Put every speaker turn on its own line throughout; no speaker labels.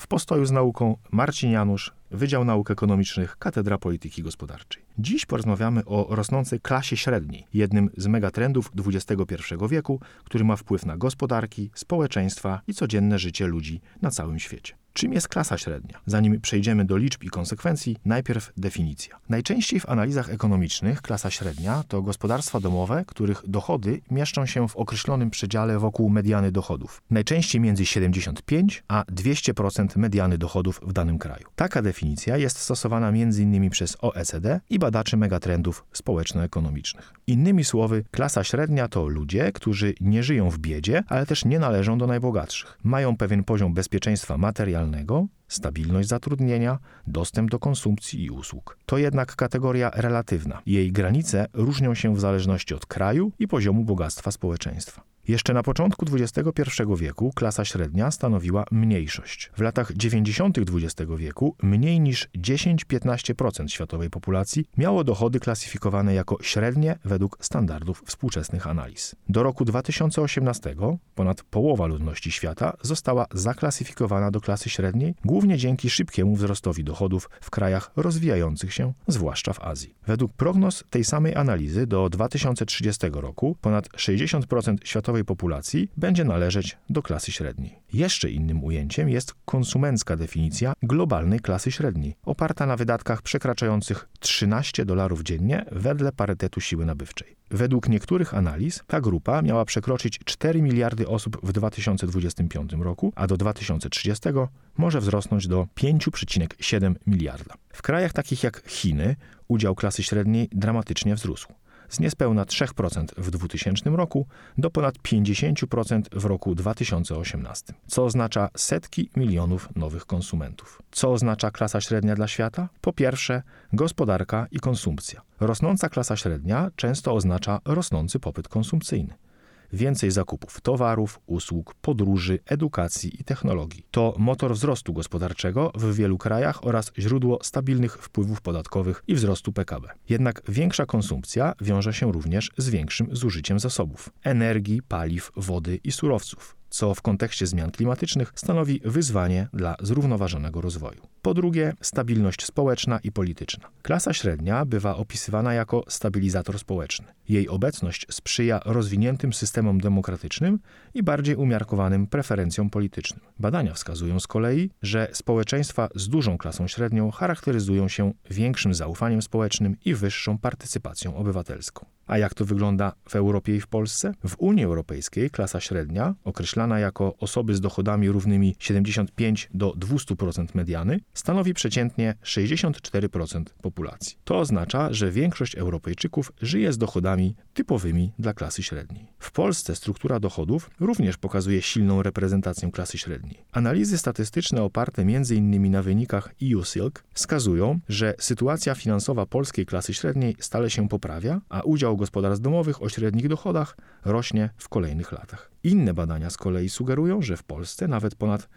W postoju z nauką Marcin Janusz, Wydział Nauk Ekonomicznych, Katedra Polityki Gospodarczej. Dziś porozmawiamy o rosnącej klasie średniej, jednym z megatrendów XXI wieku, który ma wpływ na gospodarki, społeczeństwa i codzienne życie ludzi na całym świecie. Czym jest klasa średnia? Zanim przejdziemy do liczb i konsekwencji, najpierw definicja. Najczęściej w analizach ekonomicznych klasa średnia to gospodarstwa domowe, których dochody mieszczą się w określonym przedziale wokół mediany dochodów. Najczęściej między 75 a 200% mediany dochodów w danym kraju. Taka definicja jest stosowana m.in. przez OECD i badaczy megatrendów społeczno-ekonomicznych. Innymi słowy, klasa średnia to ludzie, którzy nie żyją w biedzie, ale też nie należą do najbogatszych. Mają pewien poziom bezpieczeństwa materialnego, stabilność zatrudnienia, dostęp do konsumpcji i usług. To jednak kategoria relatywna. Jej granice różnią się w zależności od kraju i poziomu bogactwa społeczeństwa. Jeszcze na początku XXI wieku klasa średnia stanowiła mniejszość. W latach 90. XX wieku mniej niż 10-15% światowej populacji miało dochody klasyfikowane jako średnie według standardów współczesnych analiz. Do roku 2018 ponad połowa ludności świata została zaklasyfikowana do klasy średniej, głównie dzięki szybkiemu wzrostowi dochodów w krajach rozwijających się, zwłaszcza w Azji. Według prognoz tej samej analizy do 2030 roku ponad 60% światowej populacji będzie należeć do klasy średniej. Jeszcze innym ujęciem jest konsumencka definicja globalnej klasy średniej, oparta na wydatkach przekraczających $13 dziennie wedle parytetu siły nabywczej. Według niektórych analiz ta grupa miała przekroczyć 4 miliardy osób w 2025 roku, a do 2030 może wzrosnąć do 5,7 miliarda. W krajach takich jak Chiny udział klasy średniej dramatycznie wzrósł. Z niespełna 3% w 2000 roku do ponad 50% w roku 2018, co oznacza setki milionów nowych konsumentów. Co oznacza klasa średnia dla świata? Po pierwsze, gospodarka i konsumpcja. Rosnąca klasa średnia często oznacza rosnący popyt konsumpcyjny. Więcej zakupów towarów, usług, podróży, edukacji i technologii. To motor wzrostu gospodarczego w wielu krajach oraz źródło stabilnych wpływów podatkowych i wzrostu PKB. Jednak większa konsumpcja wiąże się również z większym zużyciem zasobów energii, paliw, wody i surowców, co w kontekście zmian klimatycznych stanowi wyzwanie dla zrównoważonego rozwoju. Po drugie, stabilność społeczna i polityczna. Klasa średnia bywa opisywana jako stabilizator społeczny. Jej obecność sprzyja rozwiniętym systemom demokratycznym i bardziej umiarkowanym preferencjom politycznym. Badania wskazują z kolei, że społeczeństwa z dużą klasą średnią charakteryzują się większym zaufaniem społecznym i wyższą partycypacją obywatelską. A jak to wygląda w Europie i w Polsce? W Unii Europejskiej klasa średnia, określana jako osoby z dochodami równymi 75 do 200% mediany, stanowi przeciętnie 64% populacji. To oznacza, że większość Europejczyków żyje z dochodami typowymi dla klasy średniej. W Polsce struktura dochodów również pokazuje silną reprezentację klasy średniej. Analizy statystyczne oparte m.in. na wynikach EU-SILC wskazują, że sytuacja finansowa polskiej klasy średniej stale się poprawia, a udział gospodarstw domowych o średnich dochodach rośnie w kolejnych latach. Inne badania z kolei sugerują, że w Polsce nawet ponad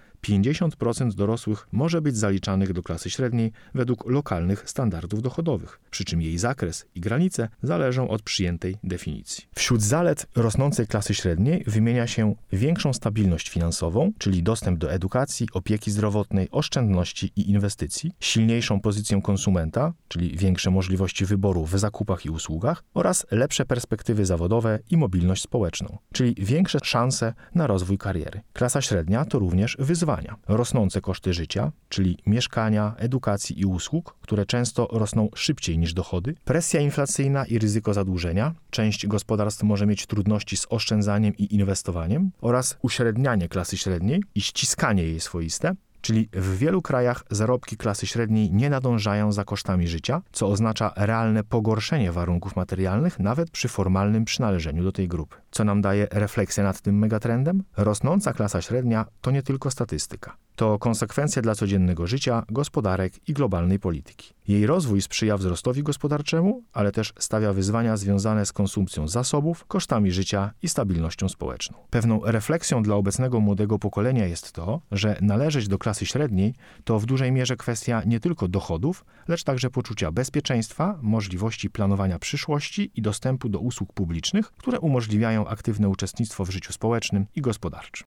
50% dorosłych może być zaliczanych do klasy średniej według lokalnych standardów dochodowych, przy czym jej zakres i granice zależą od przyjętej definicji. Wśród zalet rosnącej klasy średniej wymienia się większą stabilność finansową, czyli dostęp do edukacji, opieki zdrowotnej, oszczędności i inwestycji, silniejszą pozycję konsumenta, czyli większe możliwości wyboru w zakupach i usługach oraz lepsze perspektywy zawodowe i mobilność społeczną, czyli większe szanse na rozwój kariery. Klasa średnia to również wyzwania. Rosnące koszty życia, czyli mieszkania, edukacji i usług, które często rosną szybciej niż dochody, presja inflacyjna i ryzyko zadłużenia, część gospodarstw może mieć trudności z oszczędzaniem i inwestowaniem oraz uśrednianie klasy średniej i ściskanie jej swoiste, czyli w wielu krajach zarobki klasy średniej nie nadążają za kosztami życia, co oznacza realne pogorszenie warunków materialnych nawet przy formalnym przynależeniu do tej grupy. Co nam daje refleksja nad tym megatrendem? Rosnąca klasa średnia to nie tylko statystyka. To konsekwencja dla codziennego życia, gospodarek i globalnej polityki. Jej rozwój sprzyja wzrostowi gospodarczemu, ale też stawia wyzwania związane z konsumpcją zasobów, kosztami życia i stabilnością społeczną. Pewną refleksją dla obecnego młodego pokolenia jest to, że należeć do klasy średniej to w dużej mierze kwestia nie tylko dochodów, lecz także poczucia bezpieczeństwa, możliwości planowania przyszłości i dostępu do usług publicznych, które umożliwiają aktywne uczestnictwo w życiu społecznym i gospodarczym.